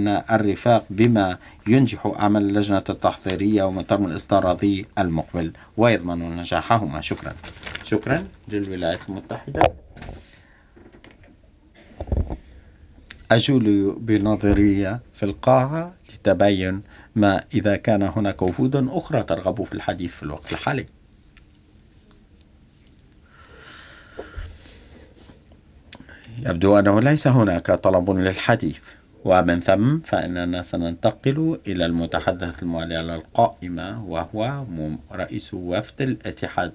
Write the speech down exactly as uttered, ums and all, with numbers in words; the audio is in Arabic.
بين الرفاق بما ينجح أعمال اللجنة التحضيرية ومؤتمر الاستعراضي المقبل ويضمن نجاحهما. شكرا. شكرا للولايات المتحدة. أجول بنظرية في القاعة لتبين ما إذا كان هناك وفود أخرى ترغب في الحديث في الوقت الحالي. يبدو أنه ليس هناك طلب للحديث، ومن ثم فإننا سننتقل إلى المتحدث المعلي على القائمة، وهو رئيس وفد الاتحاد